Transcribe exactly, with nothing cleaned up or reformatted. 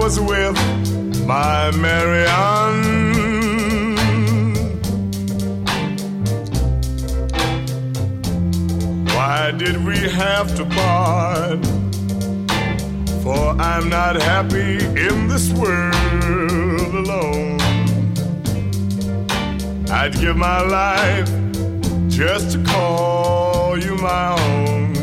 was with my Marianne. Why did we have to part? For I'm not happy in this world alone. I'd give my life just to call you my own.